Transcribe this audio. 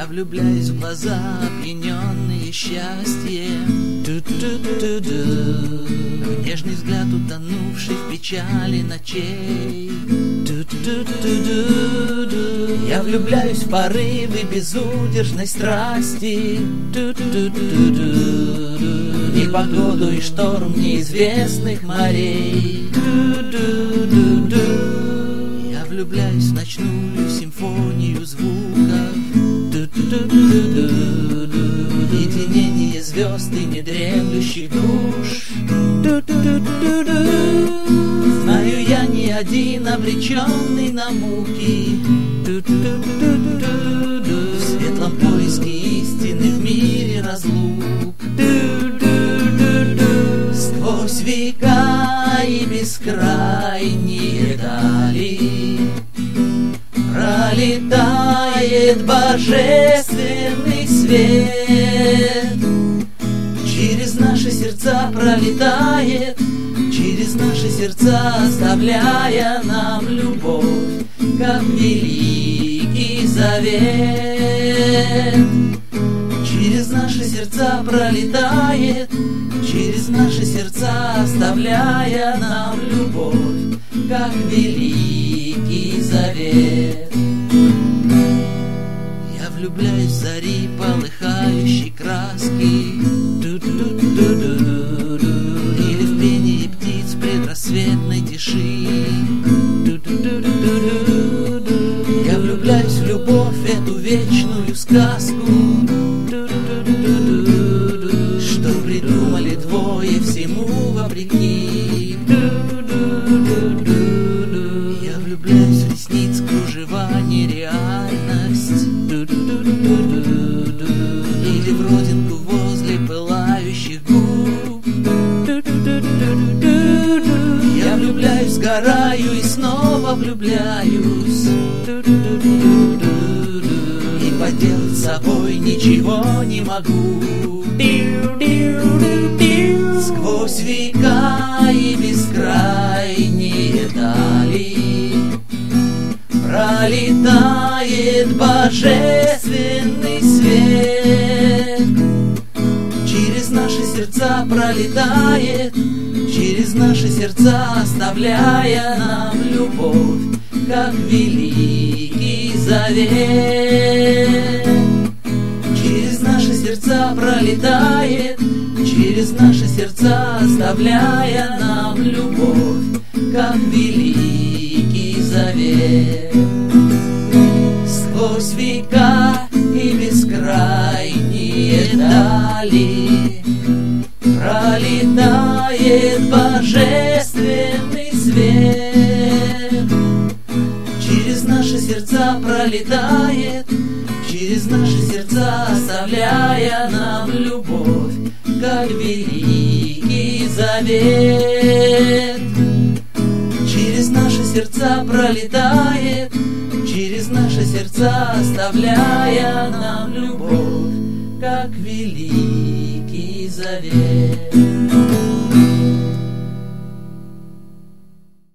Я влюбляюсь в глаза, опьяненные счастьем. Ту-ту-ту-ду. В нежный взгляд, утонувший в печали ночей. Ту-ту-ту-ду-ду. Я влюбляюсь в порывы безудержной страсти. Ту-ту-ту-ду. В непогоду и шторм неизвестных морей. Ту-ту-ту-ду. Я влюбляюсь в ночную симфонию звуков. Единение звезд и недремлющих душ. Знаю, я не один, обреченный на муки. В светлом поиске истины в мире разлук. Сквозь века и бескрайние дали пролетает божественный свет. Через наши сердца пролетает, через наши сердца оставляя нам любовь, как великий завет. Через наши сердца пролетает, через наши сердца оставляя нам любовь, как великий завет. Я влюбляюсь в зари полыхающей краски. Или в пении птиц предрассветной тиши. Я влюбляюсь в любовь, эту вечную сказку, что придумали двое всему вопреки. Я влюбляюсь в ресниц кружева нереальность. Или в родинку возле пылающих губ. Я влюбляюсь, сгораю и снова влюбляюсь. И поделать с собой ничего не могу. Сквозь века и бескрайние дали пролетает божественный свет. Через наши сердца пролетает, через наши сердца оставляя нам любовь, как великий завет. Через наши сердца пролетает, через наши сердца оставляя нам любовь, как великий завет. Сквозь века и бескрайние дали пролетает божественный свет. Через наши сердца пролетает, через наши сердца оставляя нам любовь, как великий завет. Через наши сердца пролетает, через наши сердца оставляя нам любовь, как великий завет.